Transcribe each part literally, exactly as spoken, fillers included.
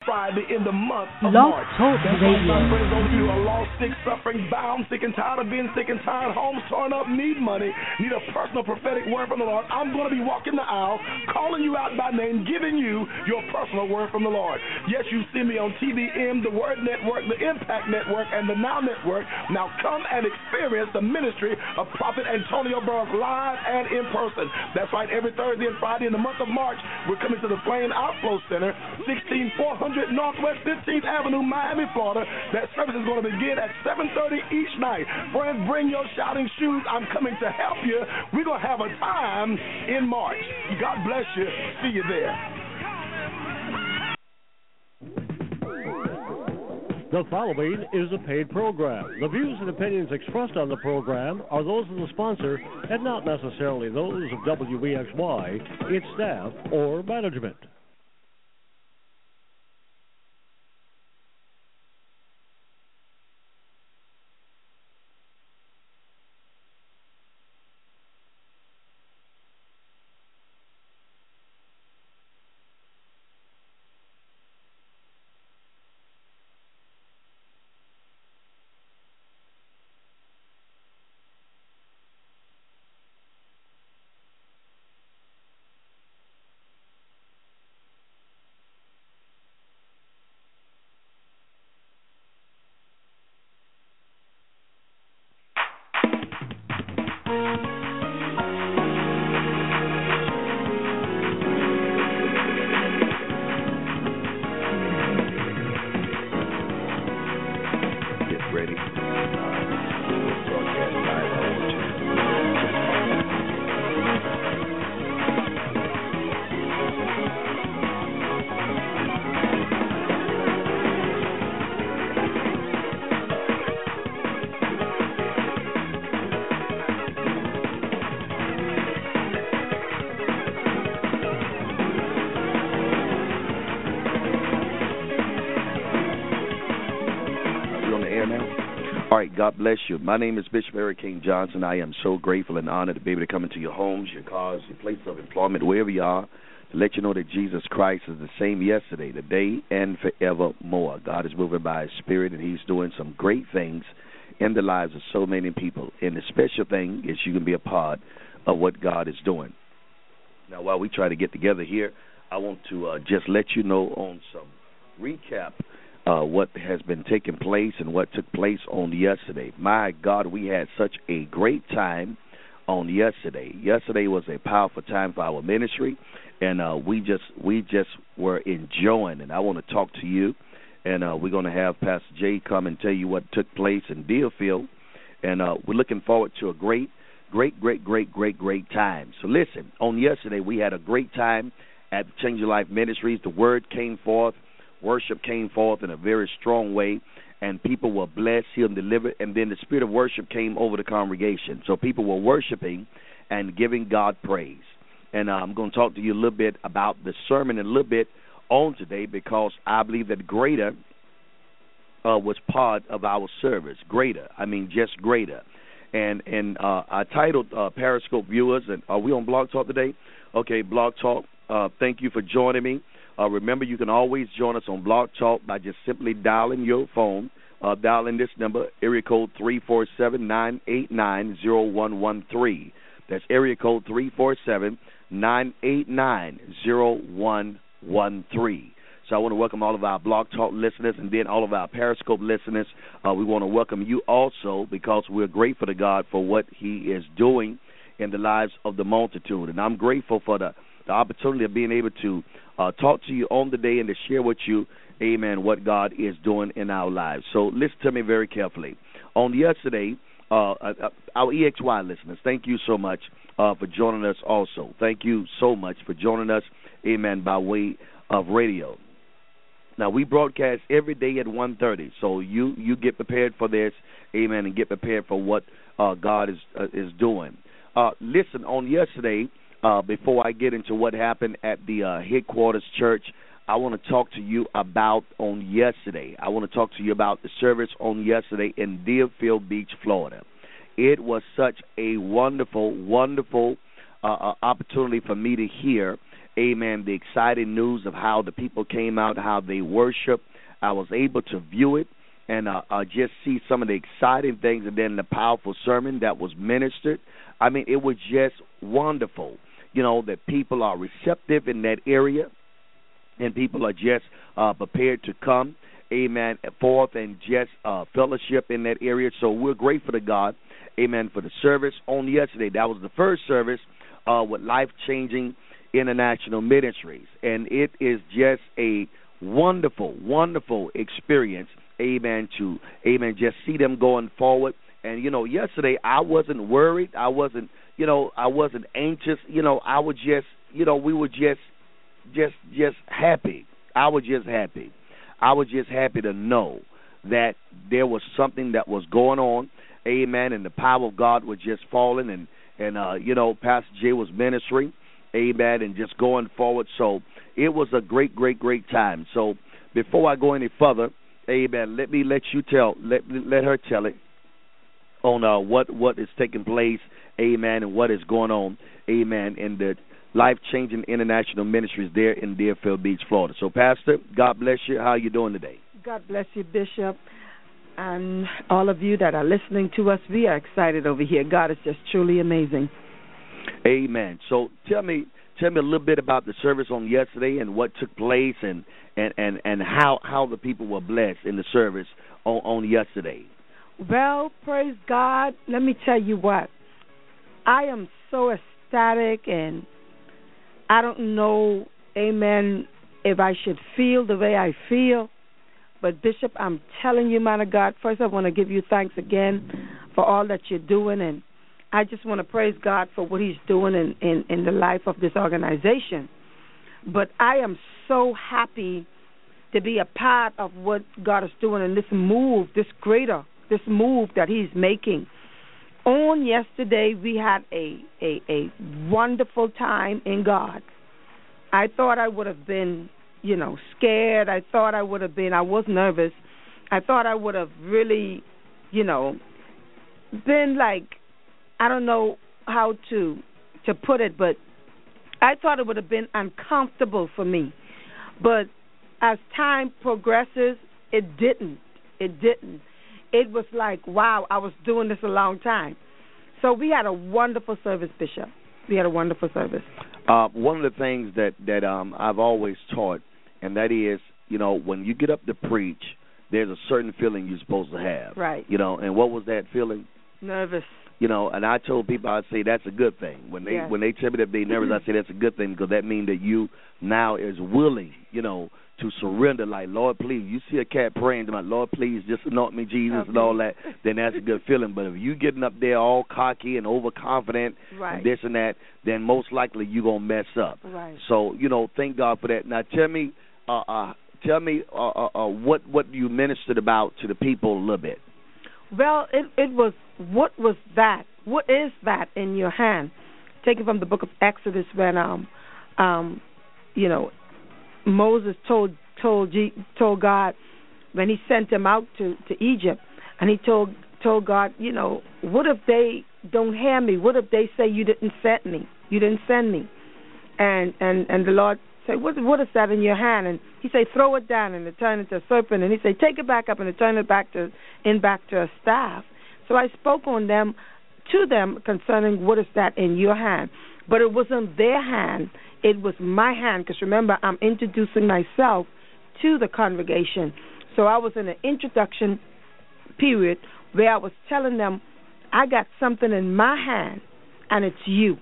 Friday in the month of Love March. Talk That's Radio. right, my friends, those of you who are lost, sick, suffering, bound, sick and tired of being sick and tired, homes torn up, need money, need a personal prophetic word from the Lord. I'm going to be walking the aisle, calling you out by name, giving you your personal word from the Lord. Yes, you see me on T V M, the Word Network, the Impact Network, and the Now Network. Now come and experience the ministry of Prophet Antonio Burns live and in person. That's right, every Thursday and Friday in the month of March, we're coming to the Plain Outflow Center, sixteen four hundred Northwest fifteenth Avenue, Miami, Florida. That service is going to begin at seven thirty each night. Friends, bring your shouting shoes. I'm coming to help you. We're going to have a time in March. God bless you. See you there. The following is a paid program. The views and opinions expressed on the program are those of the sponsor and not necessarily those of W E X Y, its staff, or management. God bless you. My name is Bishop Eric King Johnson. I am so grateful and honored to be able to come into your homes, your cars, your places of employment, wherever you are, to let you know that Jesus Christ is the same yesterday, today, and forevermore. God is moving by His Spirit, and He's doing some great things in the lives of so many people. And the special thing is you can be a part of what God is doing. Now, while we try to get together here, I want to uh, just let you know on some recap Uh, what has been taking place and what took place on yesterday. My God, we had such a great time on yesterday. Yesterday was a powerful time for our ministry, and uh, we just we just were enjoying. And I want to talk to you, and uh, we're going to have Pastor Jay come and tell you what took place in Deerfield, and uh, we're looking forward to a great, great, great, great, great, great time. So listen, on yesterday we had a great time at Change Your Life Ministries. The word came forth. Worship came forth in a very strong way, and people were blessed, healed, and delivered, and then the spirit of worship came over the congregation. So people were worshiping and giving God praise. And uh, I'm going to talk to you a little bit about the sermon a little bit on today, because I believe that greater uh, was part of our service. Greater, I mean just greater. And and uh, I titled uh, Periscope viewers, and are we on Blog Talk today? Okay, Blog Talk, uh, thank you for joining me. Uh, remember, you can always join us on Blog Talk by just simply dialing your phone, uh, dialing this number, area code three four seven, nine eight nine, zero one one three. That's area code three four seven, nine eight nine, zero one one three. So I want to welcome all of our Blog Talk listeners and then all of our Periscope listeners. Uh, we want to welcome you also, because we're grateful to God for what He is doing in the lives of the multitude. And I'm grateful for the, the opportunity of being able to Uh, talk to you on the day and to share with you, amen, what God is doing in our lives. So listen to me very carefully. On yesterday, uh, uh, our E X Y listeners, thank you so much uh, for joining us also. Thank you so much for joining us, amen, by way of radio. Now, we broadcast every day at one thirty, so you, you get prepared for this, amen, and get prepared for what uh, God is, uh, is doing. Uh, listen, on yesterday, Uh, before I get into what happened at the uh, headquarters church, I want to talk to you about on yesterday. I want to talk to you about the service on yesterday in Deerfield Beach, Florida. It was such a wonderful, wonderful uh, uh, opportunity for me to hear, amen, the exciting news of how the people came out, how they worship. I was able to view it and uh, uh, just see some of the exciting things, and then the powerful sermon that was ministered. I mean, it was just wonderful, you know, that people are receptive in that area, and people are just uh, prepared to come, amen, forth and just uh, fellowship in that area. So we're grateful to God, amen, for the service on yesterday. That was the first service uh, with Life Changing International Ministries, and it is just a wonderful, wonderful experience, amen, to, amen, just see them going forward. And, you know, yesterday I wasn't worried. I wasn't, you know, I wasn't anxious. You know, I was just, you know, we were just, just, just happy. I was just happy. I was just happy to know that there was something that was going on, amen, and the power of God was just falling, and, and uh, you know, Pastor Jay was ministering, amen, and just going forward. So it was a great, great, great time. So before I go any further, amen, let me let you tell, let let her tell it on uh, what, what is taking place, amen, and what is going on, amen, in the Life Changing International Ministries there in Deerfield Beach, Florida. So, Pastor, God bless you. How are you doing today? God bless you, Bishop, and all of you that are listening to us. We are excited over here. God is just truly amazing. Amen. So, tell me, tell me a little bit about the service on yesterday and what took place, and and, and, and how, how the people were blessed in the service on, on yesterday. Well, praise God. Let me tell you what. I am so ecstatic, and I don't know, amen, if I should feel the way I feel. But, Bishop, I'm telling you, man of God, first I want to give you thanks again for all that you're doing. And I just want to praise God for what he's doing in, in, in the life of this organization. But I am so happy to be a part of what God is doing in this move, this greater, this move that he's making. On yesterday, we had a, a, a wonderful time in God. I thought I would have been, you know, scared. I thought I would have been, I was nervous. I thought I would have really, you know, been like, I don't know how to to put it, but I thought it would have been uncomfortable for me. But as time progresses, it didn't. It didn't. It was like, wow, I was doing this a long time. So we had a wonderful service, Bishop. We had a wonderful service. Uh, one of the things that, that um, I've always taught, and that is, you know, when you get up to preach, there's a certain feeling you're supposed to have. Right. You know, and what was that feeling? Nervous. You know, and I told people, I'd say that's a good thing. When they yes. when they tell me that they're nervous, I say that's a good thing, because that means that you now is willing, you know, to surrender, like, Lord, please. You see a cat praying to my Lord, please, just anoint me, Jesus, okay. and all that, then that's a good feeling. But if you getting up there all cocky and overconfident right. and this and that, then most likely you're going to mess up. Right. So, you know, thank God for that. Now, tell me, uh, uh, tell me uh, uh, uh, what, what you ministered about to the people a little bit. Well, it, it was, what was that? What is that in your hand? Taken from the book of Exodus, when, um, um, you know, Moses told told G, told God when he sent him out to, to Egypt, and he told told God, you know, what if they don't hear me? What if they say you didn't send me? You didn't send me? And and, and the Lord said, what what is that in your hand? And he said, throw it down, and it turned into a serpent. And he said, take it back up, and it turned it back to in back to a staff. So I spoke on them to them concerning what is that in your hand. But it wasn't their hand. It was my hand, because remember, I'm introducing myself to the congregation. So I was in an introduction period where I was telling them, I got something in my hand, and it's you.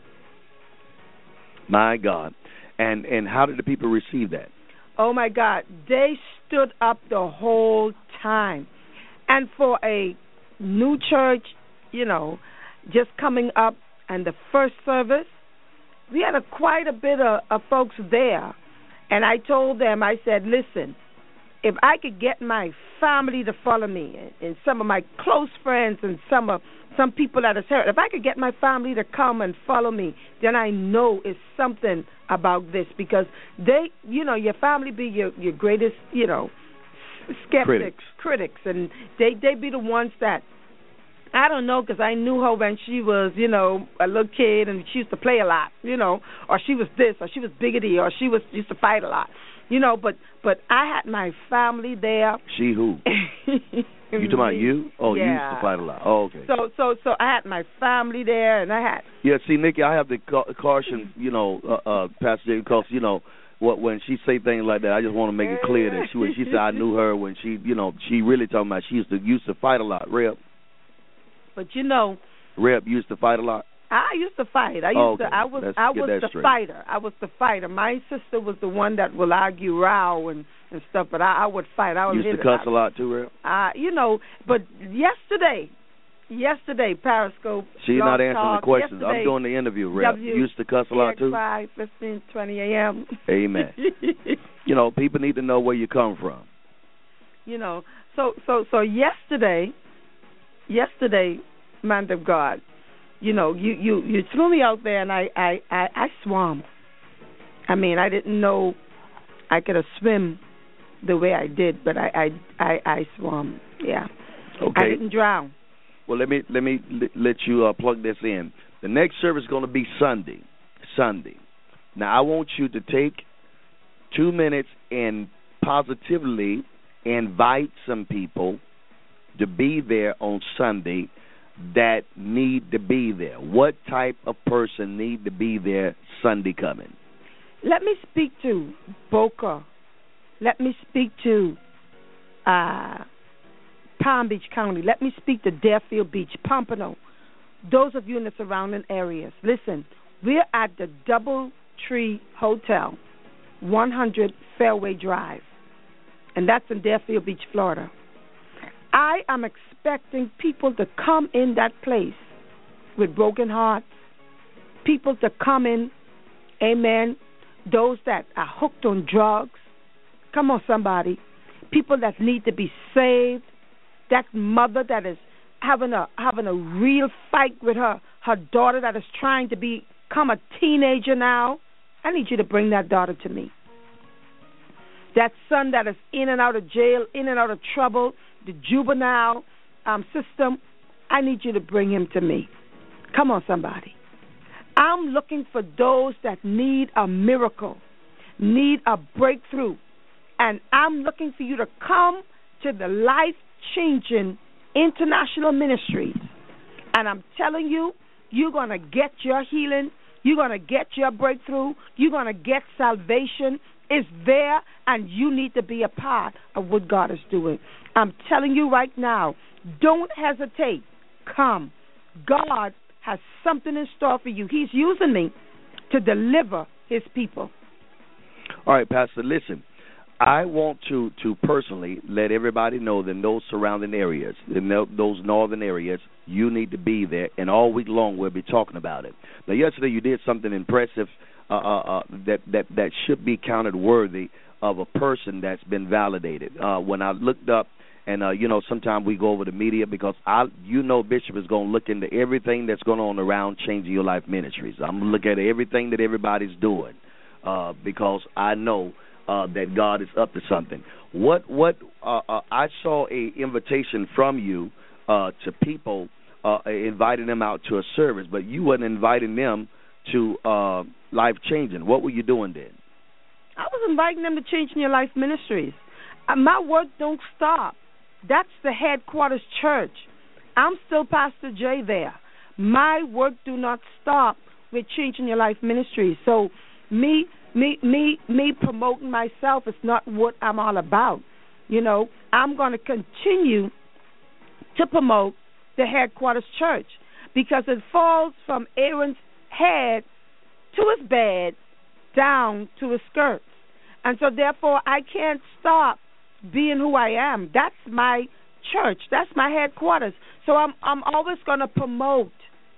My God. And and how did the people receive that? Oh, my God. They stood up the whole time. And for a new church, you know, just coming up, and the first service, we had a, quite a bit of, of folks there. And I told them, I said, listen, if I could get my family to follow me, and, and some of my close friends, and some of some people that are heard, if I could get my family to come and follow me, then I know it's something about this, because they, you know, your family be your, your greatest, you know, skeptics, critics, critics, and they, they be the ones that I don't know, because I knew her when she was, you know, a little kid, and she used to play a lot, you know, or she was this, or she was biggity, or she was used to fight a lot, you know. But but I had my family there. She who? You talking about you? Oh, yeah. You used to fight a lot. Oh, okay. So so so I had my family there, and I had. Yeah, see, Nikki, I have to ca- caution, you know, uh, uh, Pastor J, because you know. What when she say things like that, I just want to make it clear that she when she said I knew her when she, you know, she really talking about she used to used to fight a lot. Reb. But you know. Reb used to fight a lot. I used to fight. I used oh, okay. to. I was. Let's I was the straight. fighter. I was the fighter. My sister was the one that will argue, row, and and stuff. But I, I would fight. I would used hit to cuss it. a lot too, Reb. Uh, you know. But yesterday. Yesterday, Periscope. She's not answering talk. the questions. Yesterday, I'm doing the interview, Reb. W- Used to cuss a lot too? five, fifteen, twenty a.m. Amen. You know, people need to know where you come from. You know, so so so yesterday, yesterday, man of God, you know, you, you, you threw me out there, and I, I, I, I swam. I mean, I didn't know I could have swim the way I did, but I, I, I, I swam, yeah. Okay. I didn't drown. Well, let me let me let you uh, plug this in. The next service is going to be Sunday. Sunday. Now, I want you to take two minutes and positively invite some people to be there on Sunday that need to be there. What type of person need to be there Sunday coming? Let me speak to Boca. Let me speak to uh, Palm Beach County. Let me speak to Deerfield Beach, Pompano. Those of you in the surrounding areas. Listen, we're at the Doubletree Hotel, one hundred Fairway Drive, and that's in Deerfield Beach, Florida. I am expecting people to come in that place with broken hearts, people to come in, amen, those that are hooked on drugs. Come on, somebody. People that need to be saved. That mother that is having a having a real fight with her, her daughter that is trying to become a teenager now. I need you to bring that daughter to me. That son that is in and out of jail, in and out of trouble, the juvenile um, system, I need you to bring him to me. Come on, somebody. I'm looking for those that need a miracle, need a breakthrough, and I'm looking for you to come to the life-changing international ministries. And I'm telling you, you're going to get your healing, you're going to get your breakthrough, you're going to get salvation. It's there, and you need to be a part of what God is doing. I'm telling you right now, don't hesitate. Come. God has something in store for you. He's using me to deliver his people. All right, Pastor, listen. I want to, to personally let everybody know that in those surrounding areas, in those northern areas, you need to be there, and all week long we'll be talking about it. Now, yesterday you did something impressive uh, uh, uh, that, that, that should be counted worthy of a person that's been validated. Uh, when I looked up, and, uh, you know, sometimes we go over the media because, I, you know, Bishop is going to look into everything that's going on around Changing Your Life Ministries. I'm going to look at everything that everybody's doing uh, because I know Uh, that God is up to something. What what uh, uh, I saw a invitation from you uh, to people, uh, inviting them out to a service, but you wasn't inviting them to uh, Life Changing. What were you doing then? I was inviting them to Changing Your Life Ministries. Uh, my work don't stop. That's the headquarters church. I'm still Pastor J there. My work do not stop with Changing Your Life Ministries. So me. Me, me, me promoting myself is not what I'm all about. You know, I'm going to continue to promote the headquarters church because it falls from Aaron's head to his bed down to his skirts. And so, therefore, I can't stop being who I am. That's my church. That's my headquarters. So I'm, I'm always going to promote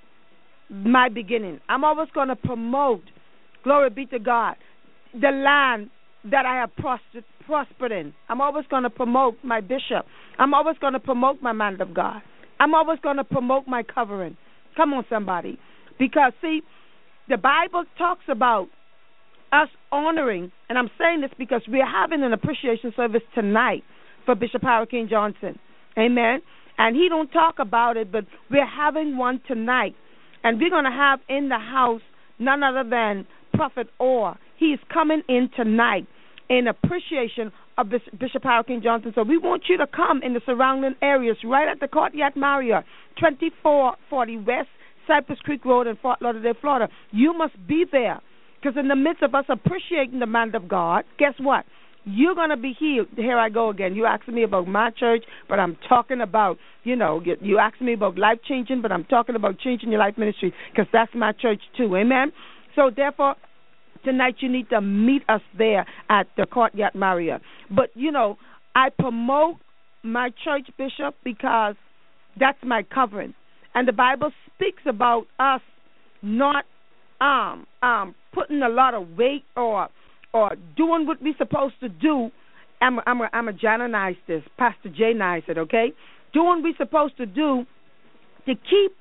my beginning. I'm always going to promote, glory be to God, the land that I have prospered, prospered in. I'm always going to promote my bishop. I'm always going to promote my man of God. I'm always going to promote my covering. Come on, somebody. Because, see, the Bible talks about us honoring, and I'm saying this because we're having an appreciation service tonight for Bishop Howard King Johnson. Amen. And he don't talk about it, but we're having one tonight. And we're going to have in the house none other than Prophet Orr. He is coming in tonight in appreciation of Bishop Harold King Johnson. So we want you to come in the surrounding areas, right at the Courtyard Marriott, twenty-four forty West Cypress Creek Road in Fort Lauderdale, Florida. You must be there, because in the midst of us appreciating the man of God, guess what? You're going to be healed. Here I go again. You asking me about my church, but I'm talking about, you know, you asking me about life changing, but I'm talking about changing your life ministry, because that's my church too. Amen? So therefore, tonight you need to meet us there at the Courtyard Marriott. But, you know, I promote my church, Bishop, because that's my covering. And the Bible speaks about us not um, um, putting a lot of weight or or doing what we're supposed to do. I'm I'm I'm a Janonize this. Pastor Jay nice it, okay? Doing what we're supposed to do to keep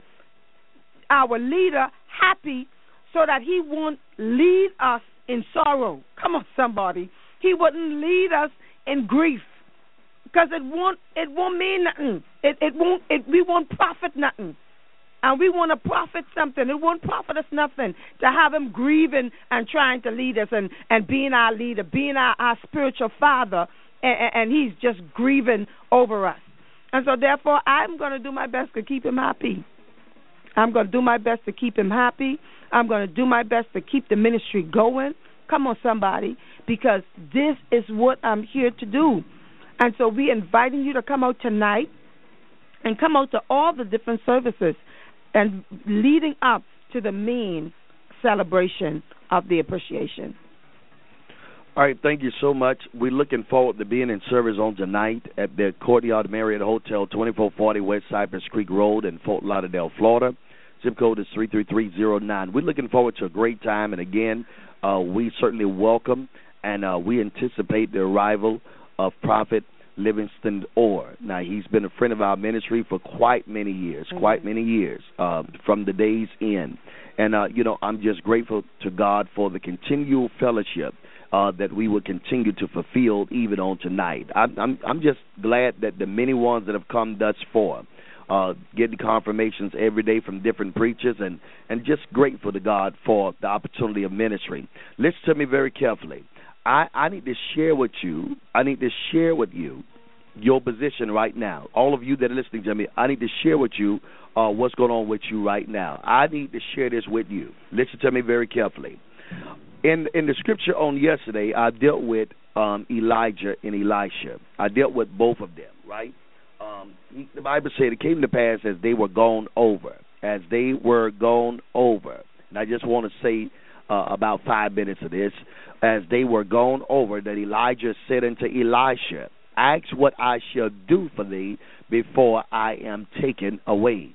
our leader happy, so that he won't lead us in sorrow. Come on, somebody. He wouldn't lead us in grief, because it won't it won't mean nothing. It it won't it we won't profit nothing. And we want to profit something. It won't profit us nothing to have him grieving and trying to lead us and, and being our leader, being our, our spiritual father, and, and he's just grieving over us. And so, therefore, I'm going to do my best to keep him happy. I'm going to do my best to keep him happy. I'm going to do my best to keep the ministry going. Come on, somebody, because this is what I'm here to do. And so we're inviting you to come out tonight and come out to all the different services and leading up to the main celebration of the appreciation. All right, thank you so much. We're looking forward to being in service on tonight at the Courtyard Marriott Hotel, twenty-four forty West Cypress Creek Road in Fort Lauderdale, Florida. Zip code is three three three zero nine. We're looking forward to a great time, and again, uh, we certainly welcome and uh, we anticipate the arrival of Prophet Livingston Orr. Now, he's been a friend of our ministry for quite many years, mm-hmm. quite many years, uh, from the days in. And, uh, you know, I'm just grateful to God for the continual fellowship uh, that we will continue to fulfill even on tonight. I'm, I'm, I'm just glad that the many ones that have come thus far, uh, getting confirmations every day from different preachers, and, and just grateful to God for the opportunity of ministry. Listen to me very carefully. I, I need to share with you, I need to share with you your position right now. All of you that are listening to me, I need to share with you uh, what's going on with you right now. I need to share this with you. Listen to me very carefully. In in the scripture on yesterday, I dealt with um, Elijah and Elisha. I dealt with both of them, right? Um, the Bible said it came to pass as they were gone over, as they were gone over. And I just want to say uh, about five minutes of this. As they were gone over, that Elijah said unto Elisha, ask what I shall do for thee before I am taken away.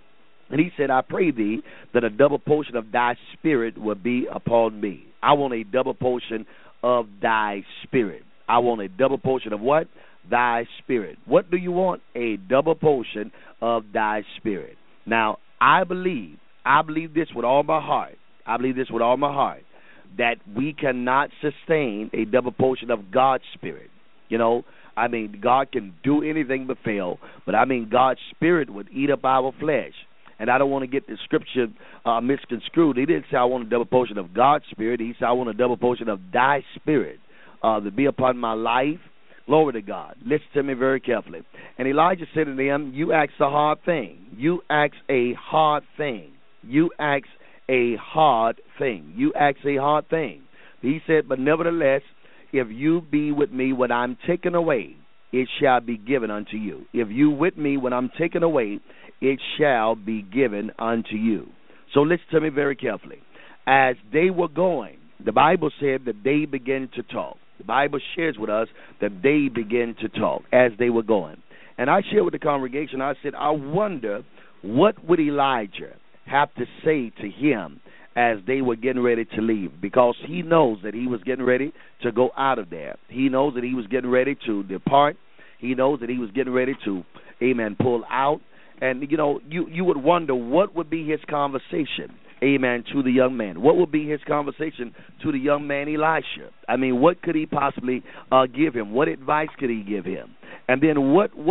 And he said, I pray thee that a double portion of thy spirit will be upon me. I want a double portion of thy spirit. I want a double portion of what? Thy spirit. What do you want? A double portion of thy spirit. Now, I believe, I believe this with all my heart. I believe this with all my heart, that we cannot sustain a double portion of God's spirit. You know, I mean, God can do anything but fail, but I mean, God's spirit would eat up our flesh. And I don't want to get the scripture uh, misconstrued. He didn't say I want a double portion of God's spirit. He said I want a double portion of thy spirit uh, to be upon my life. Glory to God. Listen to me very carefully. And Elijah said to them, you ask a hard thing. You ask a hard thing. You ask a hard thing. You ask a hard thing. He said, but nevertheless, if you be with me when I'm taken away, it shall be given unto you. If you with me when I'm taken away, it shall be given unto you. So listen to me very carefully. As they were going, the Bible said that they began to talk. The Bible shares with us that they began to talk as they were going. And I shared with the congregation, I said, I wonder what would Elijah have to say to him as they were getting ready to leave, because he knows that he was getting ready to go out of there. He knows that he was getting ready to depart. He knows that he was getting ready to, amen, pull out. And, you know, you, you would wonder what would be his conversation, amen, to the young man. What would be his conversation to the young man Elisha? I mean, what could he possibly uh, give him? What advice could he give him? And then what what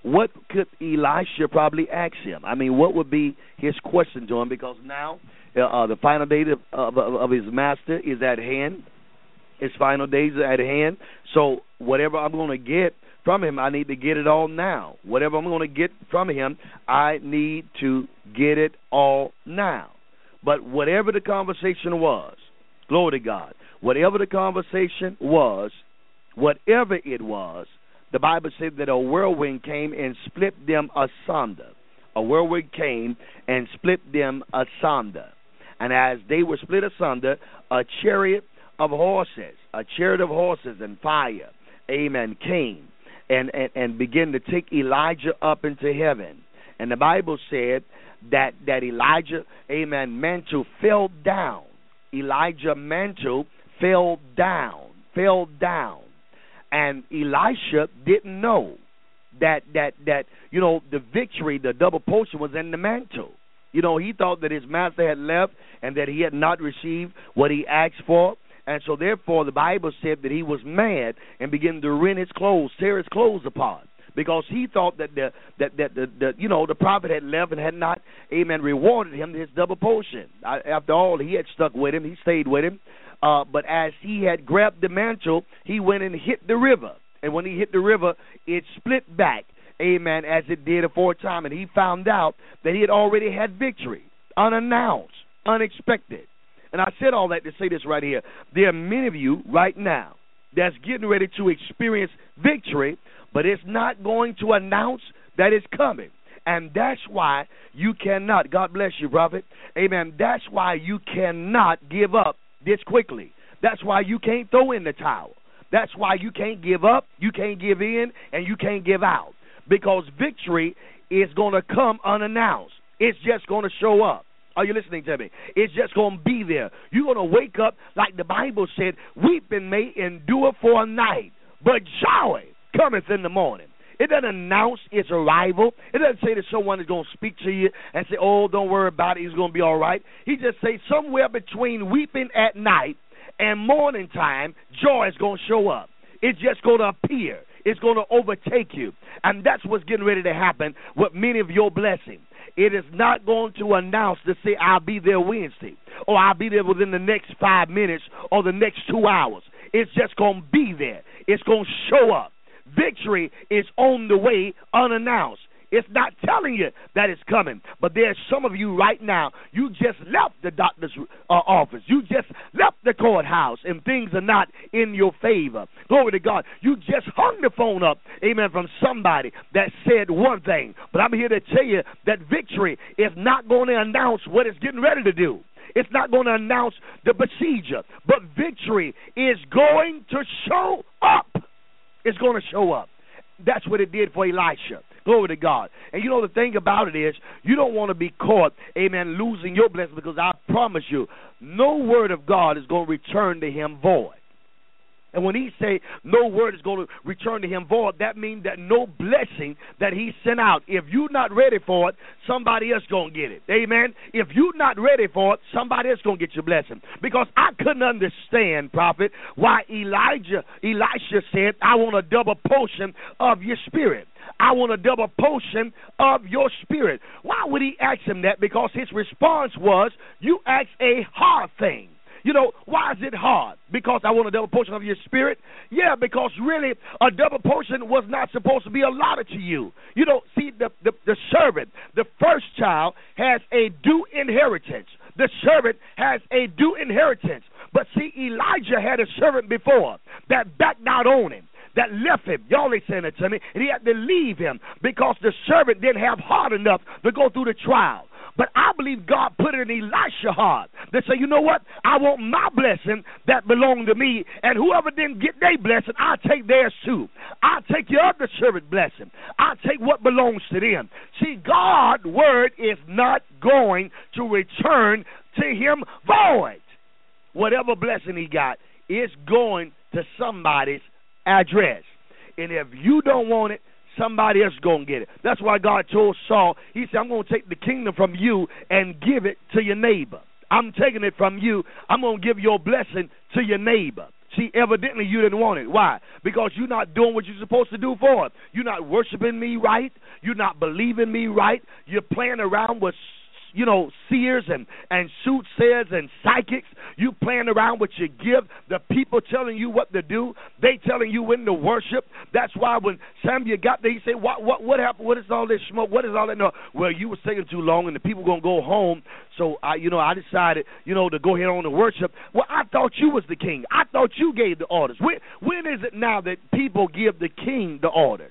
what could Elisha probably ask him? I mean, what would be his question to him? Because now uh, uh, the final day of, of, of his master is at hand. His final days are at hand. So whatever I'm going to get from him, I need to get it all now. Whatever I'm going to get from him, I need to get it all now. But whatever the conversation was, glory to God, whatever the conversation was, whatever it was, the Bible said that a whirlwind came and split them asunder. A whirlwind came and split them asunder. And as they were split asunder, a chariot of horses, a chariot of horses and fire, amen, came and, and, and began to take Elijah up into heaven. And the Bible said that, that Elijah, amen, mantle fell down. Elijah mantle fell down, fell down. And Elisha didn't know that, that, that, you know, the victory, the double portion was in the mantle. You know, he thought that his master had left and that he had not received what he asked for. And so, therefore, the Bible said that he was mad and began to rend his clothes, tear his clothes apart, because he thought that the that that the, the you know the prophet had left and had not, amen, rewarded him his double portion. I, after all, he had stuck with him, he stayed with him. Uh, but as he had grabbed the mantle, he went and hit the river, and when he hit the river, it split back, amen, as it did aforetime, and he found out that he had already had victory, unannounced, unexpected. And I said all that to say this right here. There are many of you right now that's getting ready to experience victory, but it's not going to announce that it's coming. And that's why you cannot, God bless you, prophet, amen, that's why you cannot give up this quickly. That's why you can't throw in the towel. That's why you can't give up, you can't give in, and you can't give out. Because victory is going to come unannounced. It's just going to show up. Are you listening to me? It's just going to be there. You're going to wake up, like the Bible said, weeping may endure for a night, but joy cometh in the morning. It doesn't announce its arrival. It doesn't say that someone is going to speak to you and say, oh, don't worry about it, it's going to be all right. He just says somewhere between weeping at night and morning time, joy is going to show up. It's just going to appear. It's going to overtake you. And that's what's getting ready to happen with many of your blessings. It is not going to announce to say, I'll be there Wednesday, or I'll be there within the next five minutes or the next two hours. It's just going to be there. It's going to show up. Victory is on the way unannounced. It's not telling you that it's coming. But there's some of you right now, you just left the doctor's uh, office. You just left the courthouse, and things are not in your favor. Glory to God. You just hung the phone up, amen, from somebody that said one thing. But I'm here to tell you that victory is not going to announce what it's getting ready to do. It's not going to announce the procedure. But victory is going to show up. It's going to show up. That's what it did for Elisha. Glory to God. And you know the thing about it is, you don't want to be caught, amen, losing your blessing, because I promise you, no word of God is going to return to him void. And when he say no word is going to return to him void, that means that no blessing that he sent out, if you're not ready for it, somebody else going to get it. Amen? If you're not ready for it, somebody else going to get your blessing. Because I couldn't understand, prophet, why Elijah, Elisha said, I want a double portion of your spirit. I want a double portion of your spirit. Why would he ask him that? Because his response was, you asked a hard thing. You know, why is it hard? Because I want a double portion of your spirit? Yeah, because really a double portion was not supposed to be allotted to you. You know, see, the, the, the servant, the first child, has a due inheritance. The servant has a due inheritance. But see, Elijah had a servant before that backed out on him, that left him. Y'all ain't saying it to me. And he had to leave him because the servant didn't have heart enough to go through the trial. But I believe God put it in Elisha's heart. They say, you know what? I want my blessing that belonged to me, and whoever didn't get their blessing, I'll take theirs too. I'll take your other servant blessing. I'll take what belongs to them. See, God's word is not going to return to him void. Whatever blessing he got is going to somebody's address. And if you don't want it, somebody else is going to get it. That's why God told Saul, he said, I'm going to take the kingdom from you and give it to your neighbor. I'm taking it from you. I'm going to give your blessing to your neighbor. See, evidently you didn't want it. Why? Because you're not doing what you're supposed to do for it. You're not worshiping me right. You're not believing me right. You're playing around with, you know, seers and, and soothsayers and psychics. You playing around with your gift. The people telling you what to do. They telling you when to worship. That's why when Samuel got there, he said, what what what happened? What is all this smoke? What is all that? No. Well, you was taking too long, and the people going to go home. So, I, you know, I decided, you know, to go ahead on and worship. Well, I thought you was the king. I thought you gave the orders. When, when is it now that people give the king the orders?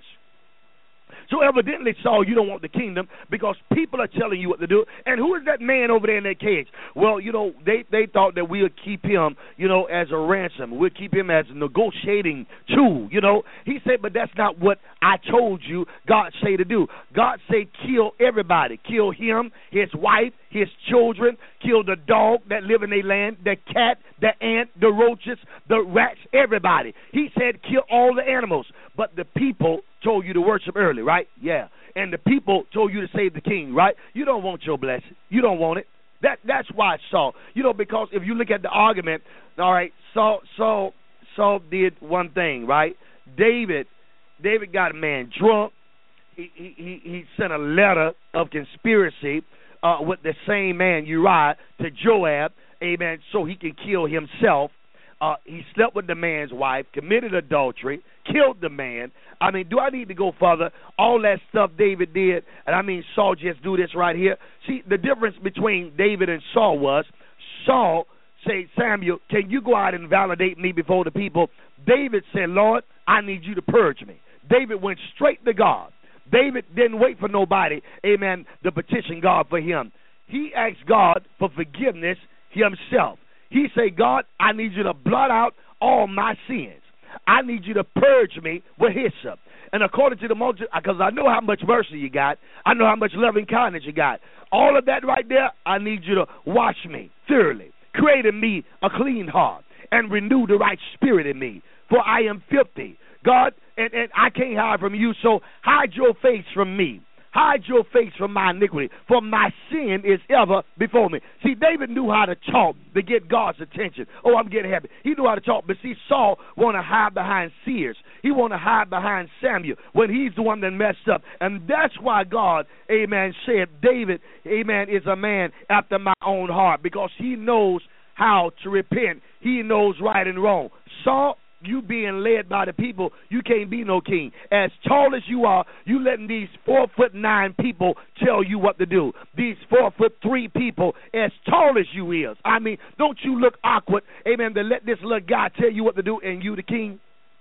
So evidently, Saul, you don't want the kingdom because people are telling you what to do. And who is that man over there in that cage? Well, you know, they, they thought that we would keep him, you know, as a ransom. We'd keep him as a negotiating tool, you know. He said, but that's not what I told you God say to do. God say kill everybody. Kill him, his wife, his children. Kill the dog that live in their land, the cat, the ant, the roaches, the rats, everybody. He said kill all the animals. But the people told you to worship early, right? Yeah. And the people told you to save the king, right? You don't want your blessing. You don't want it. That That's why Saul. You know, because if you look at the argument, all right, Saul, Saul, Saul did one thing, right? David, David got a man drunk. He he he sent a letter of conspiracy uh, with the same man Uriah to Joab, amen, so he can kill himself. Uh, he slept with the man's wife, committed adultery, killed the man. I mean, do I need to go further? All that stuff David did, and I mean Saul just do this right here. See, the difference between David and Saul was Saul said, Samuel, can you go out and validate me before the people? David said, Lord, I need you to purge me. David went straight to God. David didn't wait for nobody, amen, to petition God for him. He asked God for forgiveness himself. He said, God, I need you to blot out all my sins. I need you to purge me with hyssop. And according to the multitude, because I know how much mercy you got, I know how much loving kindness you got. All of that right there, I need you to wash me thoroughly, create in me a clean heart, and renew the right spirit in me. For I am filthy, God, and, and I can't hide from you, so hide your face from me. Hide your face from my iniquity, for my sin is ever before me. See, David knew how to talk to get God's attention. Oh, I'm getting happy. He knew how to talk, but see, Saul want to hide behind seers. He want to hide behind Samuel when he's the one that messed up. And that's why God, amen, said David, amen, is a man after my own heart, because he knows how to repent. He knows right and wrong. Saul, you being led by the people, you can't be no king. As tall as you are, you letting these four foot nine people tell you what to do. These four foot three people, as tall as you is. I mean, don't you look awkward, amen, to let this little guy tell you what to do and you the king?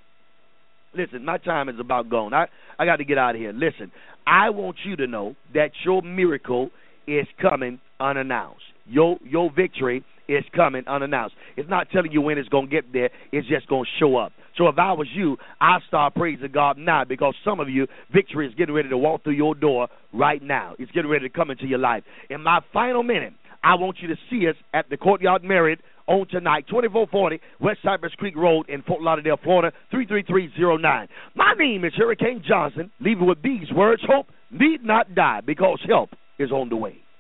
Listen, my time is about gone. I, I got to get out of here. Listen, I want you to know that your miracle is coming unannounced. Your, your victory is coming unannounced. It's not telling you when it's going to get there. It's just going to show up. So if I was you, I'd start praising God now, because some of you, victory is getting ready to walk through your door right now. It's getting ready to come into your life. In my final minute, I want you to see us at the Courtyard Marriott on tonight, twenty-four forty West Cypress Creek Road in Fort Lauderdale, Florida, three three three zero nine. My name is Hurricane Johnson. Leave it with these words: hope need not die, because help is on the way.